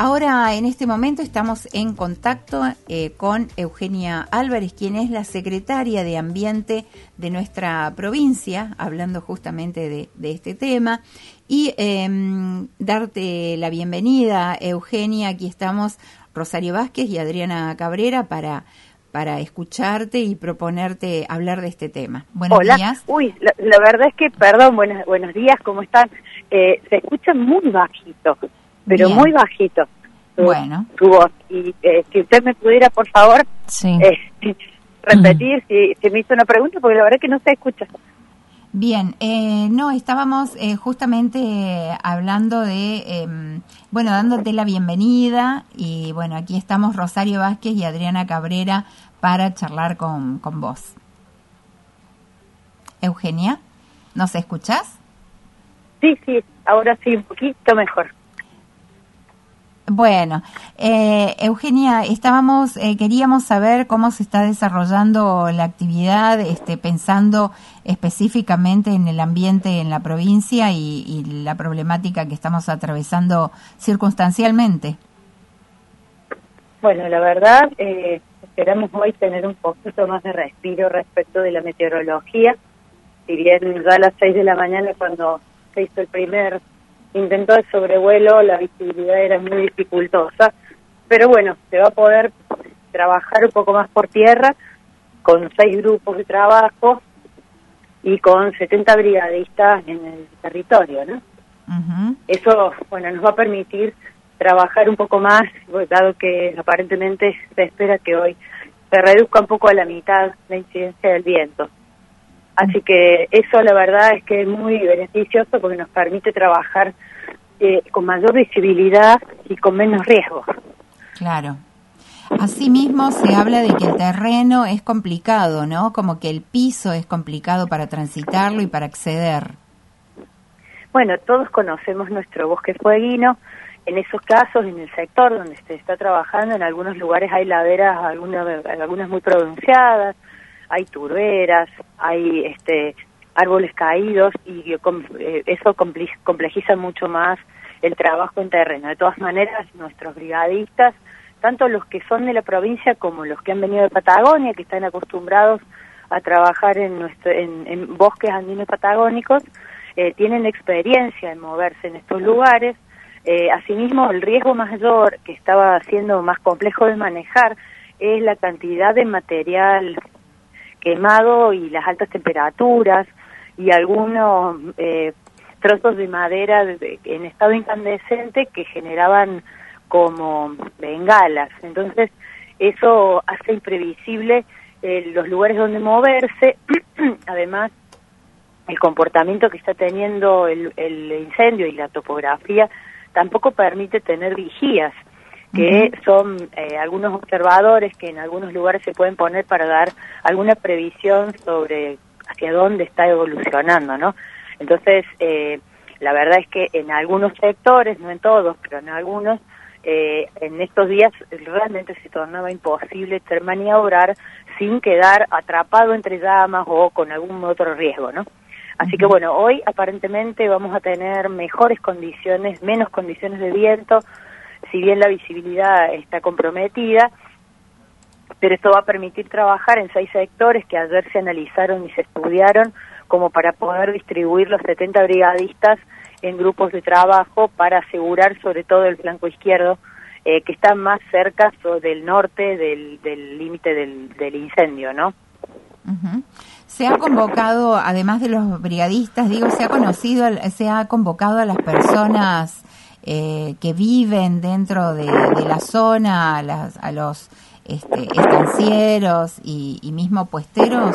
Ahora, en este momento, estamos en contacto con Eugenia Álvarez, quien es la secretaria de Ambiente de nuestra provincia, hablando justamente de este tema. Y darte la bienvenida, Eugenia. Aquí estamos Rosario Vázquez y Adriana Cabrera para escucharte y proponerte hablar de este tema. Buenos días. Uy, la verdad es que, perdón, buenos días, ¿cómo están? Se escucha muy bajito, pero bien. Muy bajito tu voz. Y si usted me pudiera, por favor, repetir si me hizo una pregunta, porque la verdad es que no se escucha. Bien, no, estábamos justamente hablando de, dándote la bienvenida y bueno, aquí estamos Rosario Vázquez y Adriana Cabrera para charlar con vos. Eugenia, ¿nos escuchás? Sí, ahora sí, un poquito mejor. Bueno, Eugenia, queríamos saber cómo se está desarrollando la actividad, pensando específicamente en el ambiente en la provincia y la problemática que estamos atravesando circunstancialmente. Bueno, la verdad, esperamos hoy tener un poquito más de respiro respecto de la meteorología. Si bien ya a las 6 de la mañana, cuando se hizo el primer intento de sobrevuelo, la visibilidad era muy dificultosa, pero bueno, se va a poder trabajar un poco más por tierra, con 6 grupos de trabajo y con 70 brigadistas en el territorio, ¿no? Uh-huh. Eso, nos va a permitir trabajar un poco más, dado que aparentemente se espera que hoy se reduzca un poco a la mitad la incidencia del viento. Así que eso la verdad es que es muy beneficioso porque nos permite trabajar con mayor visibilidad y con menos riesgo. Claro. Asimismo se habla de que el terreno es complicado, ¿no? Como que el piso es complicado para transitarlo y para acceder. Bueno, todos conocemos nuestro bosque fueguino. En esos casos, en el sector donde se está trabajando, en algunos lugares hay laderas, algunas muy pronunciadas, hay turberas, hay árboles caídos y eso complejiza mucho más el trabajo en terreno. De todas maneras, nuestros brigadistas, tanto los que son de la provincia como los que han venido de Patagonia, que están acostumbrados a trabajar en bosques andinos patagónicos, tienen experiencia en moverse en estos lugares. Asimismo, el riesgo mayor, que estaba siendo más complejo de manejar, es la cantidad de material quemado y las altas temperaturas y algunos trozos de madera en estado incandescente que generaban como bengalas. Entonces, eso hace imprevisible los lugares donde moverse. Además, el comportamiento que está teniendo el incendio y la topografía tampoco permite tener vigías, que son algunos observadores que en algunos lugares se pueden poner para dar alguna previsión sobre hacia dónde está evolucionando, ¿no? Entonces, la verdad es que en algunos sectores, no en todos, pero en algunos, en estos días realmente se tornaba imposible maniobrar sin quedar atrapado entre llamas o con algún otro riesgo, ¿no? Así que bueno, hoy aparentemente vamos a tener mejores condiciones, menos condiciones de viento, si bien la visibilidad está comprometida, pero esto va a permitir trabajar en 6 sectores que ayer se analizaron y se estudiaron como para poder distribuir los 70 brigadistas en grupos de trabajo para asegurar sobre todo el flanco izquierdo, que está más cerca del norte del límite del incendio, ¿no? Uh-huh. Se ha convocado, además de los brigadistas, se ha convocado a las personas que viven dentro de la zona, a los estancieros y mismo puesteros.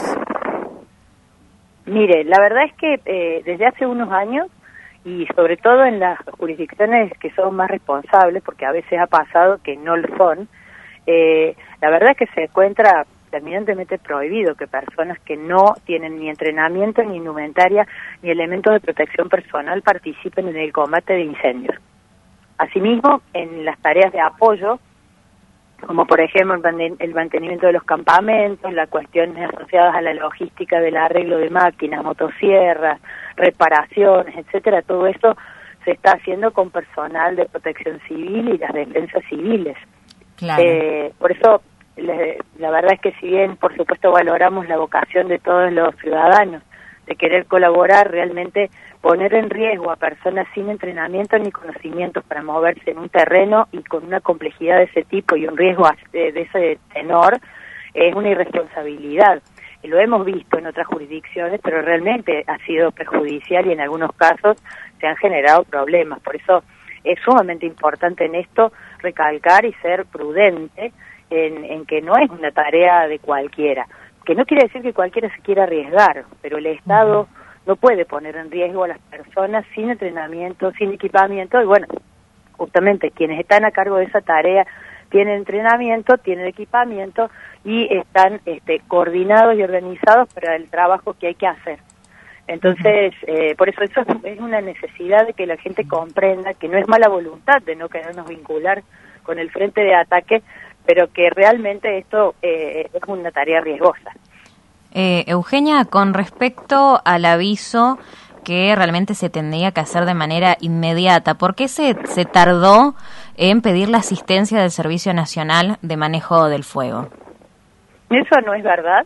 Mire, la verdad es que desde hace unos años, y sobre todo en las jurisdicciones que son más responsables, porque a veces ha pasado que no lo son, la verdad es que se encuentra terminantemente prohibido que personas que no tienen ni entrenamiento, ni indumentaria, ni elementos de protección personal participen en el combate de incendios. Asimismo, en las tareas de apoyo, como por ejemplo el mantenimiento de los campamentos, las cuestiones asociadas a la logística del arreglo de máquinas, motosierras, reparaciones, etcétera, todo eso se está haciendo con personal de protección civil y las defensas civiles. Claro. Por eso, la verdad es que si bien, por supuesto, valoramos la vocación de todos los ciudadanos de querer colaborar, realmente poner en riesgo a personas sin entrenamiento ni conocimientos para moverse en un terreno y con una complejidad de ese tipo y un riesgo de ese tenor, es una irresponsabilidad. Y lo hemos visto en otras jurisdicciones, pero realmente ha sido perjudicial y en algunos casos se han generado problemas. Por eso es sumamente importante en esto recalcar y ser prudente en que no es una tarea de cualquiera. Que no quiere decir que cualquiera se quiera arriesgar, pero el Estado no puede poner en riesgo a las personas sin entrenamiento, sin equipamiento, y bueno, justamente quienes están a cargo de esa tarea tienen entrenamiento, tienen equipamiento y están coordinados y organizados para el trabajo que hay que hacer. Entonces, por eso es una necesidad de que la gente comprenda que no es mala voluntad de no querernos vincular con el frente de ataque, pero que realmente esto es una tarea riesgosa. Eugenia, con respecto al aviso que realmente se tendría que hacer de manera inmediata, ¿por qué se tardó en pedir la asistencia del Servicio Nacional de Manejo del Fuego? Eso no es verdad.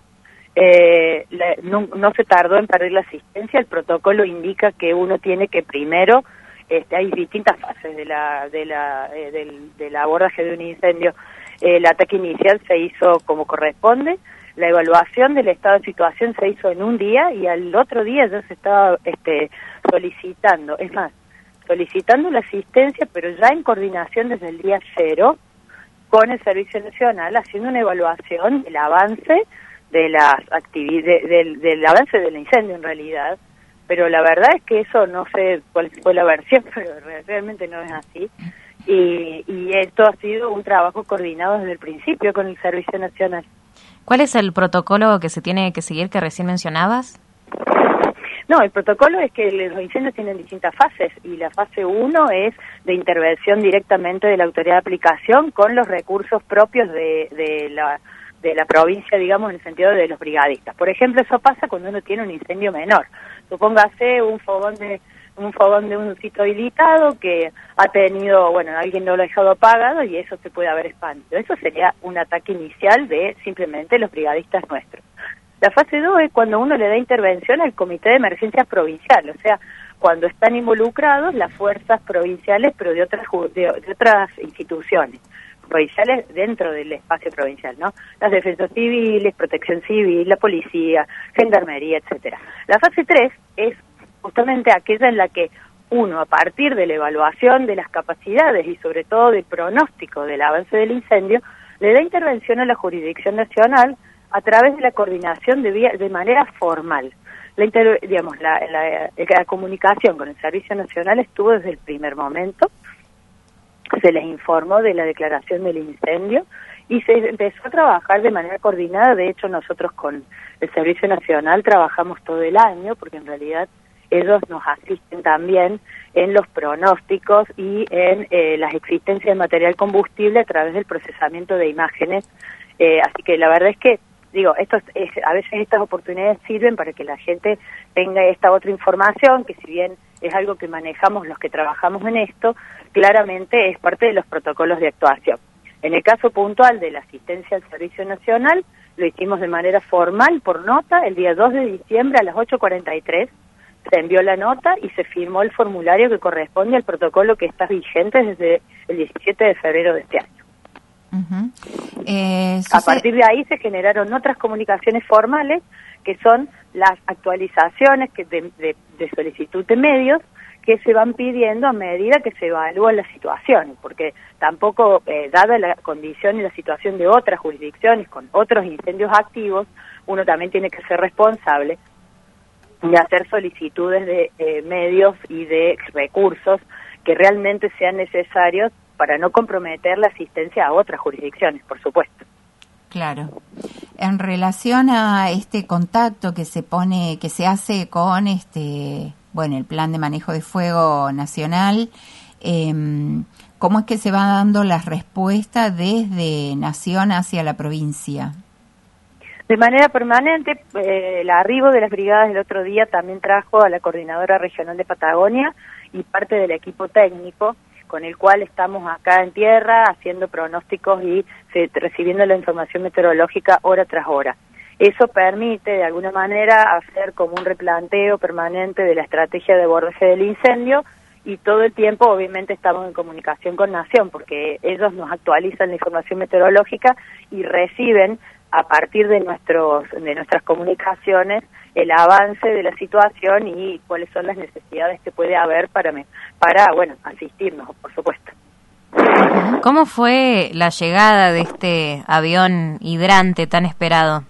No se tardó en pedir la asistencia. El protocolo indica que uno tiene que primero, hay distintas fases del abordaje de un incendio. El ataque inicial se hizo como corresponde, la evaluación del estado de situación se hizo en un día y al otro día ya se estaba solicitando, es más, solicitando la asistencia, pero ya en coordinación desde el día 0 con el Servicio Nacional, haciendo una evaluación del avance de las actividades, del avance del incendio en realidad, pero la verdad es que eso no sé cuál fue la versión, pero realmente no es así. Y esto ha sido un trabajo coordinado desde el principio con el Servicio Nacional. ¿Cuál es el protocolo que se tiene que seguir que recién mencionabas? No, el protocolo es que los incendios tienen distintas fases y la fase 1 es de intervención directamente de la autoridad de aplicación con los recursos propios de la provincia, digamos, en el sentido de los brigadistas. Por ejemplo, eso pasa cuando uno tiene un incendio menor. Supóngase un fogón de un sitio habilitado que ha tenido, bueno, alguien no lo ha dejado apagado y eso se puede haber expandido. Eso sería un ataque inicial de simplemente los brigadistas nuestros. La fase 2 es cuando uno le da intervención al Comité de Emergencias Provincial, o sea, cuando están involucrados las fuerzas provinciales, pero de otras instituciones provinciales dentro del espacio provincial, ¿no? Las defensas civiles, protección civil, la policía, gendarmería, etcétera. La fase 3 es justamente aquella en la que uno, a partir de la evaluación de las capacidades y sobre todo del pronóstico del avance del incendio, le da intervención a la jurisdicción nacional a través de la coordinación de manera formal. La comunicación con el Servicio Nacional estuvo desde el primer momento, se les informó de la declaración del incendio y se empezó a trabajar de manera coordinada. De hecho, nosotros con el Servicio Nacional trabajamos todo el año, porque en realidad ellos nos asisten también en los pronósticos y en las existencias de material combustible a través del procesamiento de imágenes. Así que la verdad es que, a veces estas oportunidades sirven para que la gente tenga esta otra información, que si bien es algo que manejamos los que trabajamos en esto, claramente es parte de los protocolos de actuación. En el caso puntual de la asistencia al Servicio Nacional, lo hicimos de manera formal, por nota, el día 2 de diciembre a las 8:43, se envió la nota y se firmó el formulario que corresponde al protocolo que está vigente desde el 17 de febrero de este año. A partir de ahí se generaron otras comunicaciones formales, que son las actualizaciones de solicitud de medios que se van pidiendo a medida que se evalúa la situación, porque tampoco, dada la condición y la situación de otras jurisdicciones con otros incendios activos, uno también tiene que ser responsable de hacer solicitudes de medios y de recursos que realmente sean necesarios para no comprometer la asistencia a otras jurisdicciones, por supuesto. Claro. En relación a este contacto que se hace con el Plan de Manejo de Fuego Nacional, ¿cómo es que se va dando la respuesta desde Nación hacia la provincia? De manera permanente, el arribo de las brigadas el otro día también trajo a la Coordinadora Regional de Patagonia y parte del equipo técnico con el cual estamos acá en tierra haciendo pronósticos y recibiendo la información meteorológica hora tras hora. Eso permite, de alguna manera, hacer como un replanteo permanente de la estrategia de abordaje del incendio, y todo el tiempo, obviamente, estamos en comunicación con Nación, porque ellos nos actualizan la información meteorológica y reciben, a partir de nuestras comunicaciones, el avance de la situación y cuáles son las necesidades que puede haber para asistirnos, por supuesto. ¿Cómo fue la llegada de este avión hidrante tan esperado?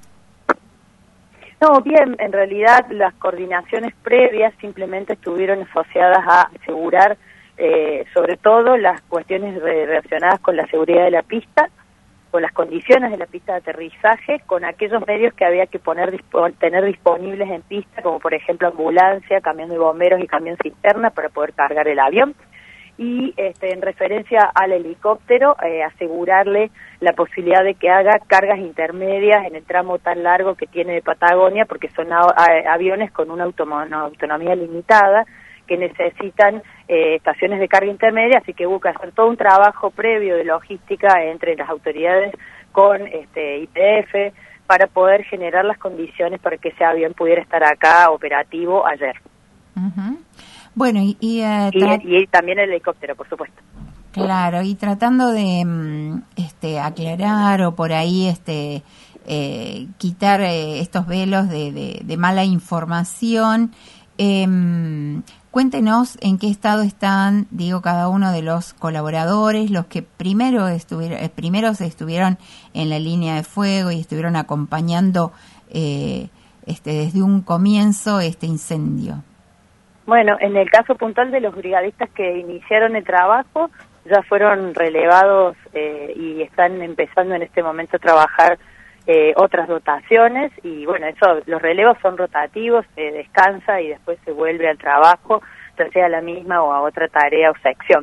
No, bien, en realidad las coordinaciones previas simplemente estuvieron asociadas a asegurar sobre todo las cuestiones relacionadas con la seguridad de la pista, con las condiciones de la pista de aterrizaje, con aquellos medios que había que tener disponibles en pista, como por ejemplo ambulancia, camión de bomberos y camión cisterna para poder cargar el avión. Y en referencia al helicóptero, asegurarle la posibilidad de que haga cargas intermedias en el tramo tan largo que tiene de Patagonia, porque son aviones con una autonomía limitada, que necesitan estaciones de carga intermedia, así que hubo que hacer todo un trabajo previo de logística entre las autoridades con YPF para poder generar las condiciones para que ese avión pudiera estar acá operativo ayer. Uh-huh. Bueno, y también el helicóptero, por supuesto. Claro, y tratando de aclarar o por ahí quitar estos velos de mala información, cuéntenos en qué estado están, cada uno de los colaboradores, los que primeros estuvieron en la línea de fuego y estuvieron acompañando desde un comienzo este incendio. Bueno, en el caso puntual de los brigadistas que iniciaron el trabajo, ya fueron relevados y están empezando en este momento a trabajar otras dotaciones, y bueno, los relevos son rotativos, se descansa y después se vuelve al trabajo, ya sea a la misma o a otra tarea o sección.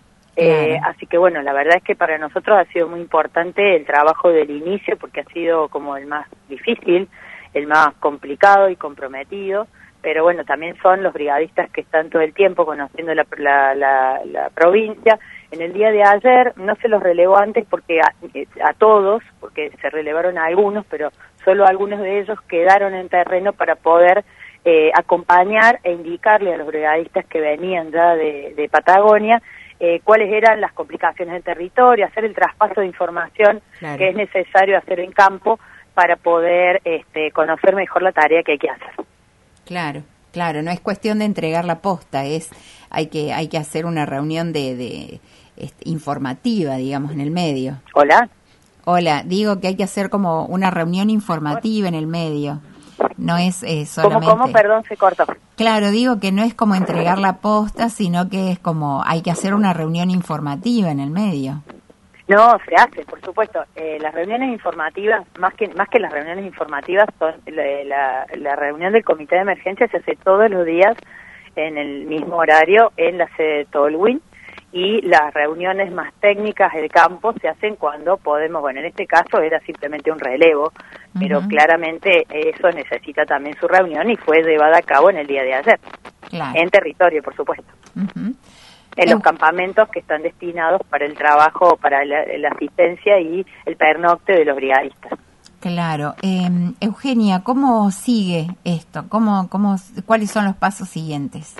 Así que bueno, la verdad es que para nosotros ha sido muy importante el trabajo del inicio, porque ha sido como el más difícil, el más complicado y comprometido. Pero bueno, también son los brigadistas que están todo el tiempo conociendo la provincia. En el día de ayer no se los relevó antes porque a todos, porque se relevaron a algunos, pero solo algunos de ellos quedaron en terreno para poder acompañar e indicarle a los brigadistas que venían ya de Patagonia cuáles eran las complicaciones del territorio, hacer el traspaso de información que es necesario hacer en campo para poder conocer mejor la tarea que hay que hacer. Claro, no es cuestión de entregar la posta, hay que hacer una reunión de informativa, digamos, en el medio. Hola, digo que hay que hacer como una reunión informativa en el medio, no es solamente... ¿Cómo? Perdón, se cortó. Claro, digo que no es como entregar la posta, sino que es como hay que hacer una reunión informativa en el medio. No, se hace, por supuesto. Las reuniones informativas, más que las reuniones informativas, son la reunión del comité de emergencia se hace todos los días en el mismo horario en la sede de Tolwyn, y las reuniones más técnicas del campo se hacen cuando podemos. Bueno, en este caso era simplemente un relevo, pero claramente eso necesita también su reunión y fue llevada a cabo en el día de ayer, en territorio, por supuesto. En los campamentos que están destinados para el trabajo, para la asistencia y el pernocte de los brigadistas. Claro. Eugenia, ¿cómo sigue esto? ¿Cuáles son los pasos siguientes?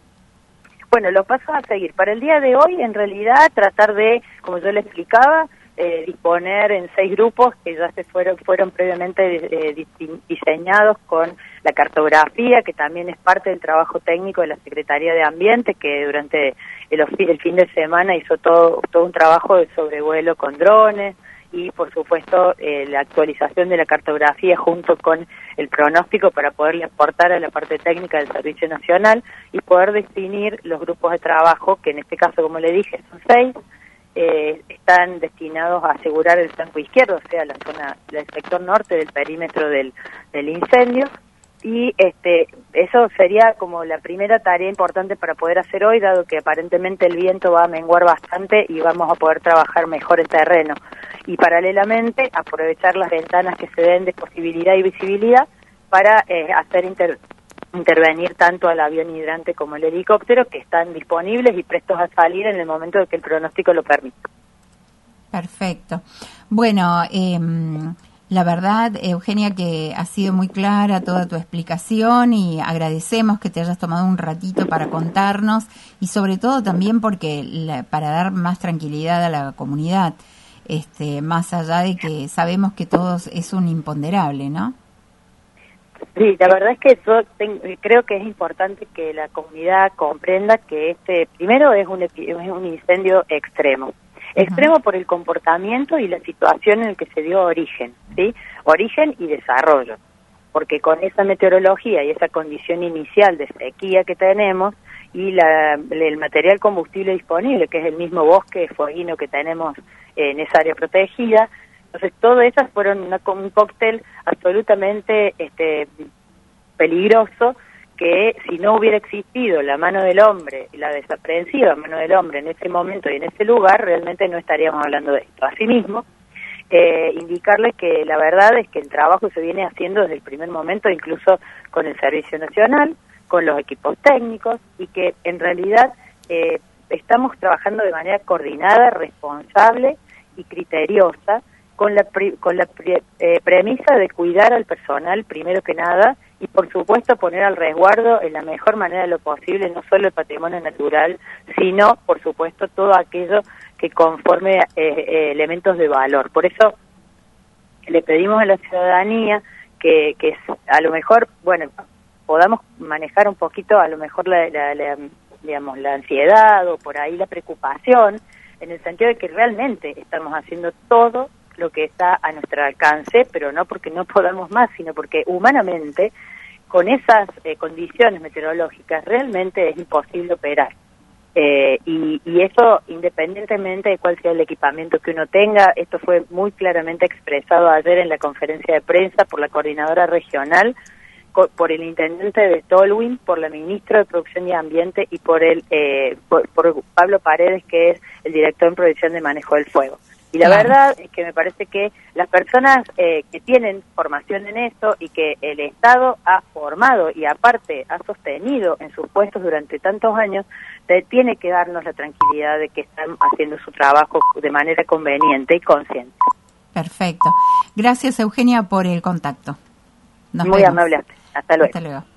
Bueno, los pasos a seguir. Para el día de hoy, en realidad, tratar de, como yo le explicaba, disponer en 6 grupos que ya fueron previamente diseñados con la cartografía, que también es parte del trabajo técnico de la Secretaría de Ambiente, que durante el fin de semana hizo todo un trabajo de sobrevuelo con drones y, por supuesto, la actualización de la cartografía junto con el pronóstico para poderle aportar a la parte técnica del Servicio Nacional y poder definir los grupos de trabajo, que en este caso, como le dije, son 6, están destinados a asegurar el flanco izquierdo, o sea, la zona del sector norte del perímetro del incendio, y eso sería como la primera tarea importante para poder hacer hoy, dado que aparentemente el viento va a menguar bastante y vamos a poder trabajar mejor el terreno, y paralelamente aprovechar las ventanas que se den de posibilidad y visibilidad para hacer intervenir tanto al avión hidrante como al helicóptero, que están disponibles y prestos a salir en el momento de que el pronóstico lo permita. Perfecto. Bueno, la verdad, Eugenia, que ha sido muy clara toda tu explicación y agradecemos que te hayas tomado un ratito para contarnos y sobre todo también porque para dar más tranquilidad a la comunidad, más allá de que sabemos que todos es un imponderable, ¿no? Sí, la verdad es que yo creo que es importante que la comunidad comprenda que primero es un incendio extremo. Extremo por el comportamiento y la situación en la que se dio origen, ¿sí? Origen y desarrollo, porque con esa meteorología y esa condición inicial de sequía que tenemos y el material combustible disponible, que es el mismo bosque fueguino que tenemos en esa área protegida, entonces todas esas fueron un cóctel absolutamente peligroso, que si no hubiera existido la mano del hombre, la desaprensiva mano del hombre en ese momento y en ese lugar, realmente no estaríamos hablando de esto. Asimismo, indicarles que la verdad es que el trabajo se viene haciendo desde el primer momento, incluso con el Servicio Nacional, con los equipos técnicos, y que en realidad estamos trabajando de manera coordinada, responsable y criteriosa, con la premisa de cuidar al personal primero que nada, y por supuesto poner al resguardo en la mejor manera de lo posible no solo el patrimonio natural, sino por supuesto todo aquello que conforme elementos de valor. Por eso le pedimos a la ciudadanía que a lo mejor, bueno, podamos manejar un poquito a lo mejor digamos, la ansiedad o por ahí la preocupación, en el sentido de que realmente estamos haciendo todo lo que está a nuestro alcance, pero no porque no podamos más, sino porque humanamente, con esas condiciones meteorológicas, realmente es imposible operar. Y eso, independientemente de cuál sea el equipamiento que uno tenga, esto fue muy claramente expresado ayer en la conferencia de prensa por la coordinadora regional, por el intendente de Tolwyn, por la ministra de Producción y Ambiente y por Pablo Paredes, que es el director en Provisión de Manejo del Fuego. Y la verdad es que me parece que las personas que tienen formación en esto y que el Estado ha formado y aparte ha sostenido en sus puestos durante tantos años, tiene que darnos la tranquilidad de que están haciendo su trabajo de manera conveniente y consciente. Perfecto. Gracias, Eugenia, por el contacto. Muy amable. Hasta luego. Hasta luego.